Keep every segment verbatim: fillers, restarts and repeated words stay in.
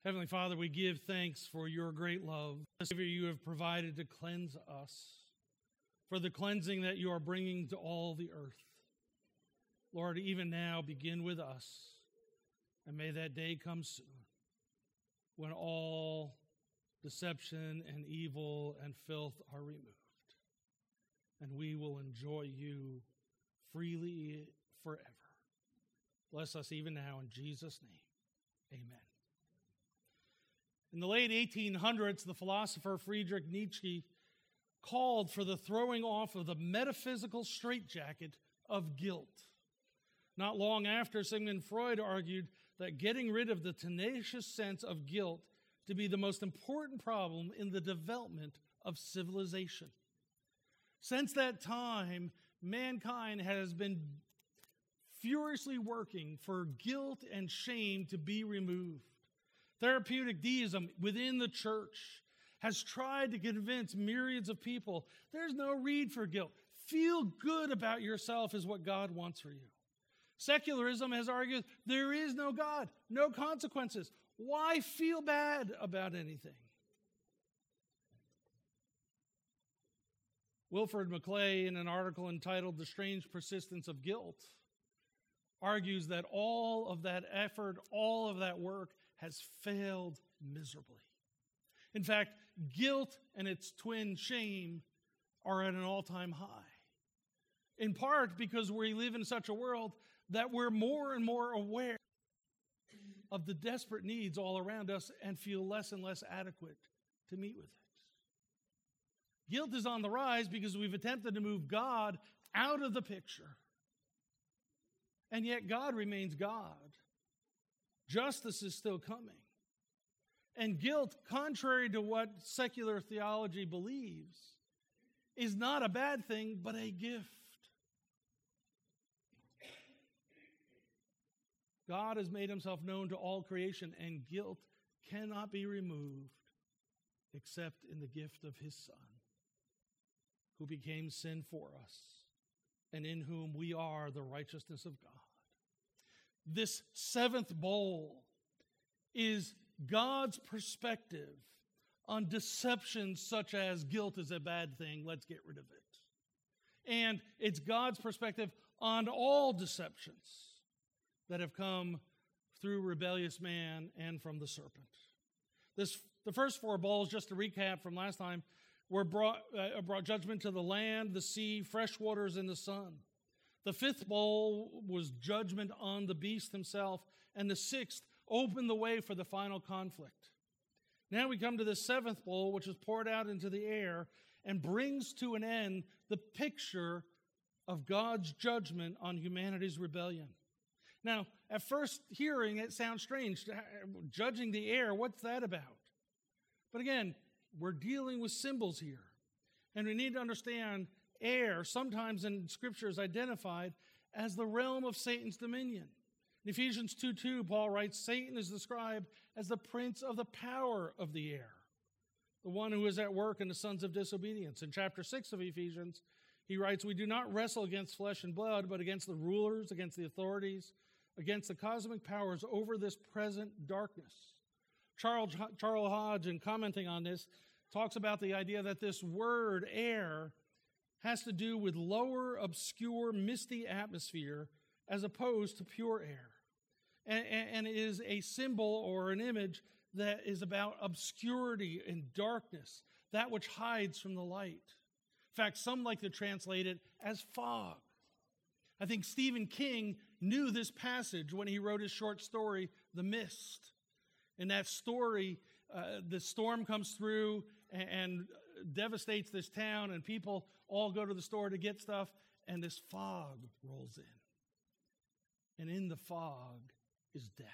Heavenly Father, we give thanks for your great love, the Savior you have provided to cleanse us, for the cleansing that you are bringing to all the earth. Lord, even now, begin with us, and may that day come soon when all deception and evil and filth are removed, and we will enjoy you freely forever. Bless us even now in Jesus' name. Amen. In the late eighteen hundreds, the philosopher Friedrich Nietzsche called for the throwing off of the metaphysical straitjacket of guilt. Not long after, Sigmund Freud argued that getting rid of the tenacious sense of guilt to be the most important problem in the development of civilization. Since that time, mankind has been furiously working for guilt and shame to be removed. Therapeutic deism within the church has tried to convince myriads of people there's no need for guilt. Feel good about yourself is what God wants for you. Secularism has argued there is no God, no consequences. Why feel bad about anything? Wilfred McClay, in an article entitled The Strange Persistence of Guilt, argues that all of that effort, all of that work has failed miserably. In fact, guilt and its twin shame are at an all-time high. In part because we live in such a world that we're more and more aware of the desperate needs all around us and feel less and less adequate to meet with it. Guilt is on the rise because we've attempted to move God out of the picture. And yet God remains God. Justice is still coming. And guilt, contrary to what secular theology believes, is not a bad thing, but a gift. God has made himself known to all creation, and guilt cannot be removed except in the gift of his Son, who became sin for us, and in whom we are the righteousness of God. This seventh bowl is God's perspective on deception such as guilt is a bad thing, let's get rid of it. And it's God's perspective on all deceptions that have come through rebellious man and from the serpent. This, the first four bowls, just to recap from last time, were brought, uh, brought judgment to the land, the sea, fresh waters, and the sun. The fifth bowl was judgment on the beast himself, and the sixth opened the way for the final conflict. Now we come to the seventh bowl, which is poured out into the air and brings to an end the picture of God's judgment on humanity's rebellion. Now, at first hearing, it sounds strange. Judging the air, what's that about? But again, we're dealing with symbols here. And we need to understand air, sometimes in Scripture, is identified as the realm of Satan's dominion. In Ephesians two two, Paul writes, Satan is described as the prince of the power of the air, the one who is at work in the sons of disobedience. In chapter six of Ephesians, he writes, we do not wrestle against flesh and blood, but against the rulers, against the authorities, against the cosmic powers over this present darkness. Charles, Charles Hodge, in commenting on this, talks about the idea that this word, air, has to do with lower, obscure, misty atmosphere as opposed to pure air. And, and it is a symbol or an image that is about obscurity and darkness, that which hides from the light. In fact, some like to translate it as fog. I think Stephen King knew this passage when he wrote his short story, The Mist. In that story, uh, the storm comes through and, and devastates this town, and people all go to the store to get stuff, and this fog rolls in. And in the fog is death.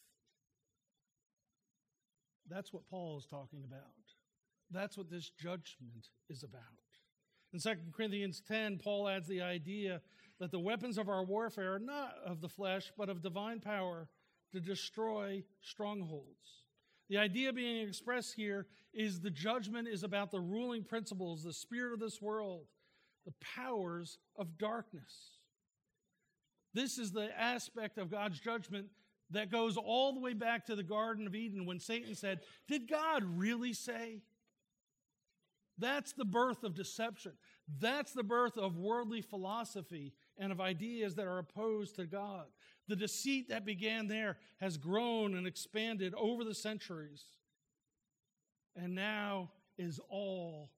That's what Paul is talking about. That's what this judgment is about. In Second Corinthians ten, Paul adds the idea that the weapons of our warfare are not of the flesh, but of divine power to destroy strongholds. The idea being expressed here is the judgment is about the ruling principles, the spirit of this world, the powers of darkness. This is the aspect of God's judgment that goes all the way back to the Garden of Eden when Satan said, "Did God really say?" That's the birth of deception. That's the birth of worldly philosophy and of ideas that are opposed to God. The deceit that began there has grown and expanded over the centuries and now is all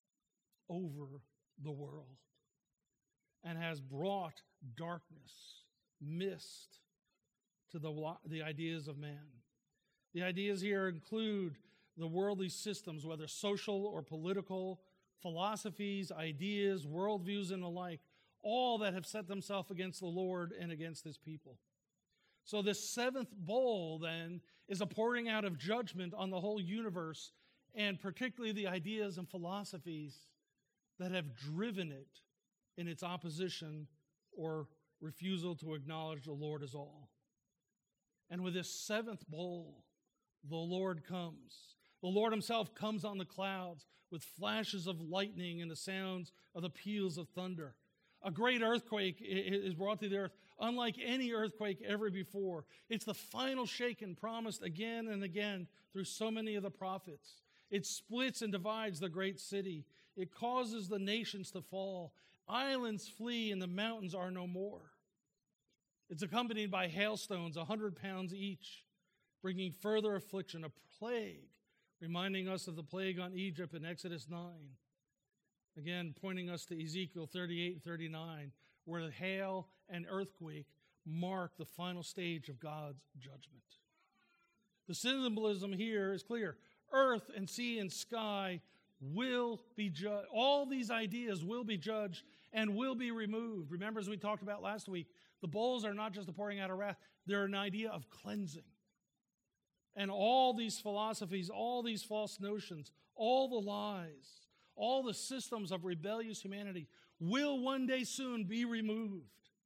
over the world and has brought darkness, mist, to the, the ideas of man. The ideas here include the worldly systems, whether social or political, philosophies, ideas, worldviews, and the like, all that have set themselves against the Lord and against his people. So this seventh bowl, then, is a pouring out of judgment on the whole universe, and particularly the ideas and philosophies that have driven it in its opposition or refusal to acknowledge the Lord as all. And with this seventh bowl, the Lord comes. The Lord himself comes on the clouds with flashes of lightning and the sounds of the peals of thunder. A great earthquake is brought to the earth, unlike any earthquake ever before. It's the final shaking promised again and again through so many of the prophets. It splits and divides the great city. It causes the nations to fall. Islands flee and the mountains are no more. It's accompanied by hailstones, a hundred pounds each, bringing further affliction, a plague, reminding us of the plague on Egypt in Exodus nine. Again, pointing us to Ezekiel thirty-eight and thirty-nine, where the hail and earthquake mark the final stage of God's judgment. The symbolism here is clear. Earth and sea and sky will be judged. All these ideas will be judged and will be removed. Remember, as we talked about last week, the bowls are not just a pouring out of wrath. They're an idea of cleansing. And all these philosophies, all these false notions, all the lies, all the systems of rebellious humanity will one day soon be removed.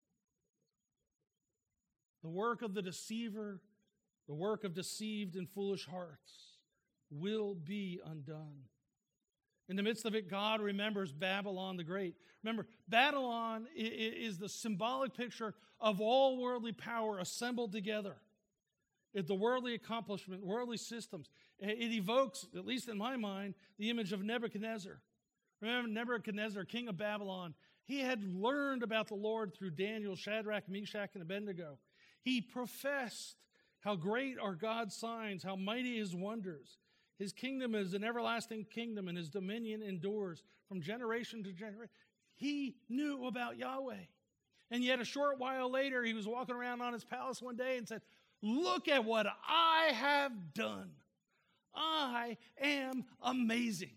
The work of the deceiver, the work of deceived and foolish hearts will be undone. In the midst of it, God remembers Babylon the Great. Remember, Babylon is the symbolic picture of all worldly power assembled together. It's the worldly accomplishment, worldly systems. It evokes, at least in my mind, the image of Nebuchadnezzar. Remember, Nebuchadnezzar, king of Babylon, he had learned about the Lord through Daniel, Shadrach, Meshach, and Abednego. He professed how great are God's signs, how mighty his wonders. His kingdom is an everlasting kingdom, and his dominion endures from generation to generation. He knew about Yahweh. And yet a short while later, he was walking around on his palace one day and said, "Look at what I have done. I am amazing."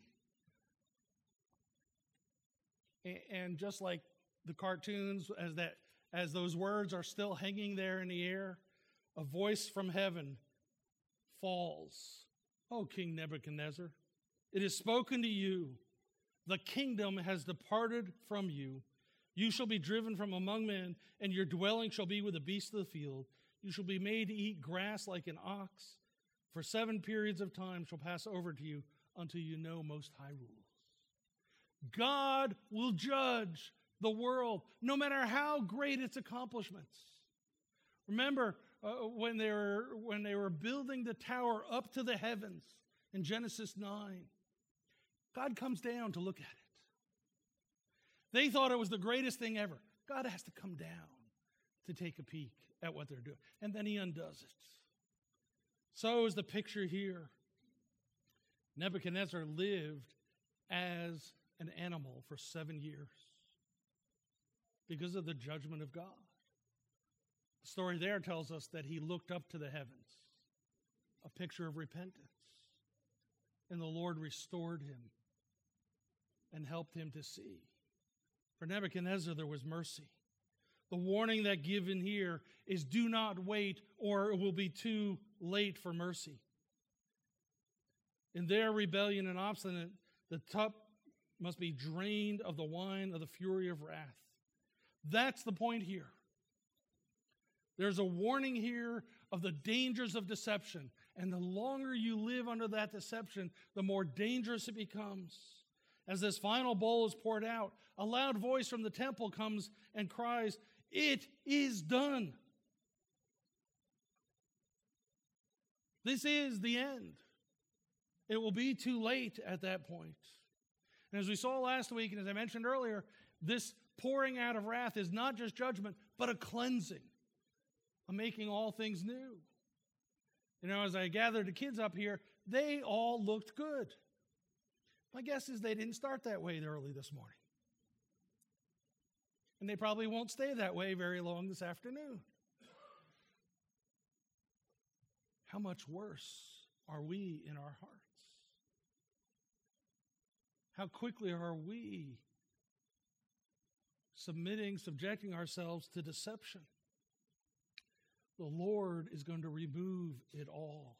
And just like the cartoons, as that, as those words are still hanging there in the air, a voice from heaven falls. "O King Nebuchadnezzar, it is spoken to you. The kingdom has departed from you. You shall be driven from among men, and your dwelling shall be with the beasts of the field. You shall be made to eat grass like an ox. For seven periods of time shall pass over to you until you know Most High rules." God will judge the world, no matter how great its accomplishments. Remember, uh, when they were when they were building the tower up to the heavens in Genesis nine, God comes down to look at it. They thought it was the greatest thing ever. God has to come down to take a peek at what they're doing, and then he undoes it. So is the picture here. Nebuchadnezzar lived as an animal for seven years because of the judgment of God. The story there tells us that he looked up to the heavens, a picture of repentance, and the Lord restored him and helped him to see. For Nebuchadnezzar, there was mercy. The warning that given here is do not wait, or it will be too late for mercy. In their rebellion and obstinate, the cup must be drained of the wine of the fury of wrath. That's the point here. There's a warning here of the dangers of deception. And the longer you live under that deception, the more dangerous it becomes. As this final bowl is poured out, a loud voice from the temple comes and cries, "It is done." This is the end. It will be too late at that point. And as we saw last week, and as I mentioned earlier, this pouring out of wrath is not just judgment, but a cleansing, a making all things new. You know, as I gathered the kids up here, they all looked good. My guess is they didn't start that way early this morning. And they probably won't stay that way very long this afternoon. How much worse are we in our hearts? How quickly are we submitting, subjecting ourselves to deception? The Lord is going to remove it all.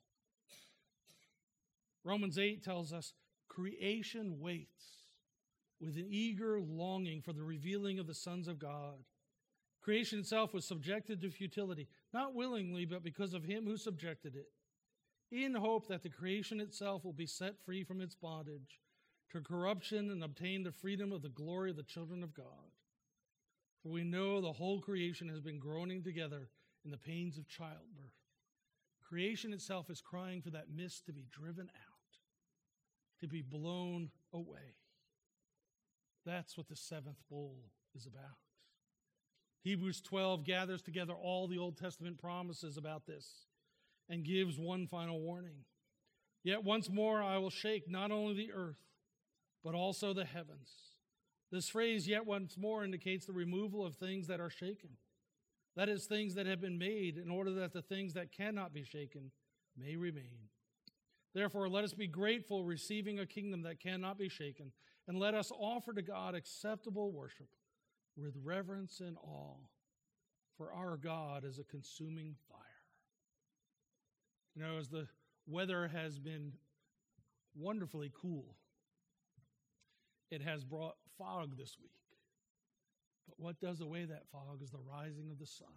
Romans eight tells us, creation waits with an eager longing for the revealing of the sons of God. Creation itself was subjected to futility, not willingly, but because of him who subjected it, in hope that the creation itself will be set free from its bondage to corruption and obtain the freedom of the glory of the children of God. For we know the whole creation has been groaning together in the pains of childbirth. Creation itself is crying for that mist to be driven out, to be blown away. That's what the seventh bowl is about. Hebrews twelve gathers together all the Old Testament promises about this and gives one final warning. Yet once more I will shake not only the earth, but also the heavens. This phrase, yet once more, indicates the removal of things that are shaken. That is, things that have been made in order that the things that cannot be shaken may remain. Therefore, let us be grateful, receiving a kingdom that cannot be shaken, and let us offer to God acceptable worship with reverence and awe, for our God is a consuming fire. You know, as the weather has been wonderfully cool, it has brought fog this week. But what does away that fog is the rising of the sun.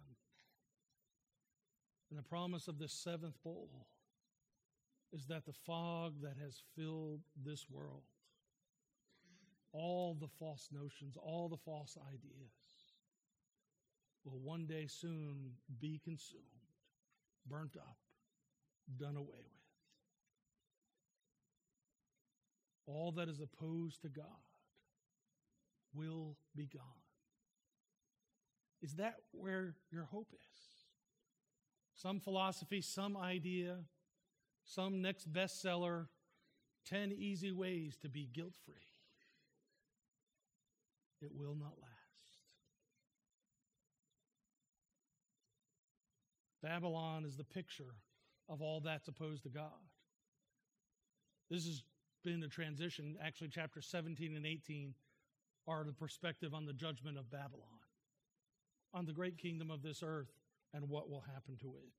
And the promise of this seventh bowl is that the fog that has filled this world, all the false notions, all the false ideas, will one day soon be consumed, burnt up, done away with. All that is opposed to God will be gone. Is that where your hope is? Some philosophy, some idea, some next bestseller, ten easy ways to be guilt-free. It will not last. Babylon is the picture of all that's opposed to God. This has been a transition. Actually, chapter seventeen and eighteen are the perspective on the judgment of Babylon, on the great kingdom of this earth and what will happen to it.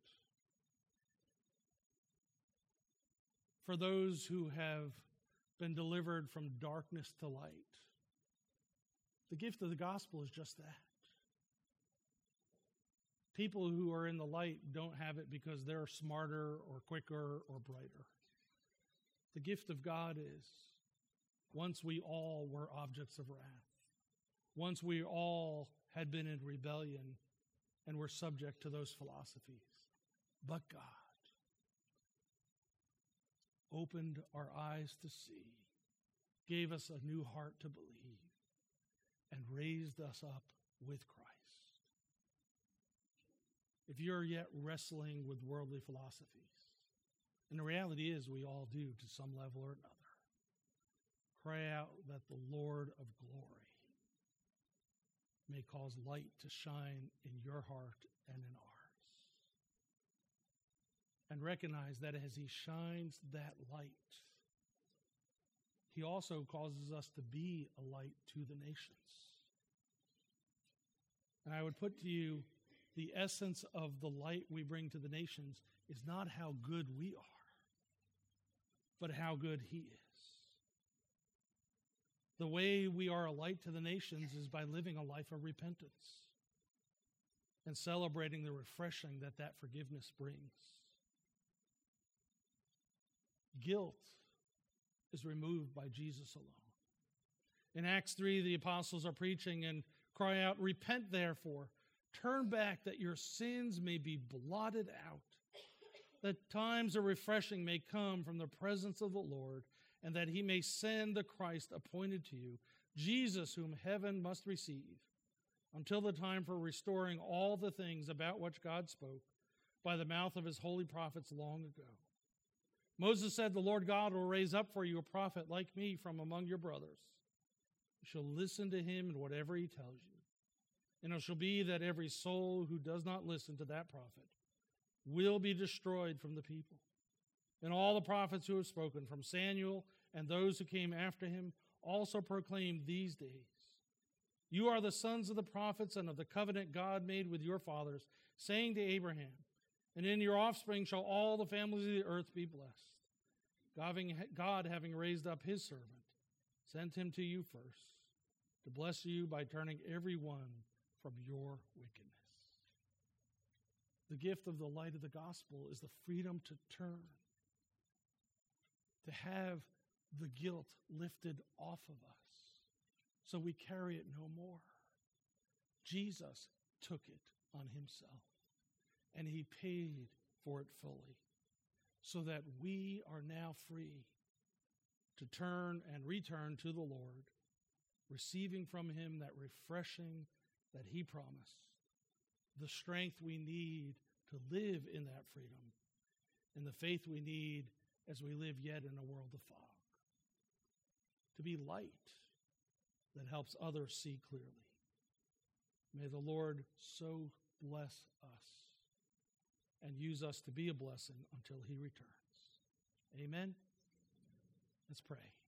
For those who have been delivered from darkness to light, the gift of the gospel is just that. People who are in the light don't have it because they're smarter or quicker or brighter. The gift of God is, once we all were objects of wrath, once we all had been in rebellion and were subject to those philosophies, but God opened our eyes to see, gave us a new heart to believe, and raised us up with Christ. If you're yet wrestling with worldly philosophies, and the reality is we all do to some level or another, cry out that the Lord of glory may cause light to shine in your heart and in ours. And recognize that as he shines that light, he also causes us to be a light to the nations. And I would put to you, the essence of the light we bring to the nations is not how good we are, but how good he is. The way we are a light to the nations is by living a life of repentance and celebrating the refreshing that that forgiveness brings. Guilt is removed by Jesus alone. In Acts three, the apostles are preaching and cry out, "Repent therefore, turn back that your sins may be blotted out, that times of refreshing may come from the presence of the Lord, and that he may send the Christ appointed to you, Jesus, whom heaven must receive, until the time for restoring all the things about which God spoke by the mouth of his holy prophets long ago. Moses said, the Lord God will raise up for you a prophet like me from among your brothers. You shall listen to him in whatever he tells you. And it shall be that every soul who does not listen to that prophet will be destroyed from the people. And all the prophets who have spoken, from Samuel and those who came after him, also proclaimed these days. You are the sons of the prophets and of the covenant God made with your fathers, saying to Abraham, and in your offspring shall all the families of the earth be blessed. God, having raised up his servant, sent him to you first, to bless you by turning every one from your wickedness. The gift of the light of the gospel is the freedom to turn, to have the guilt lifted off of us so we carry it no more. Jesus took it on himself, and he paid for it fully, so that we are now free to turn and return to the Lord, receiving from him that refreshing that he promised, the strength we need to live in that freedom, and the faith we need as we live yet in a world of fog, to be light that helps others see clearly. May the Lord so bless us and use us to be a blessing until he returns. Amen. Let's pray.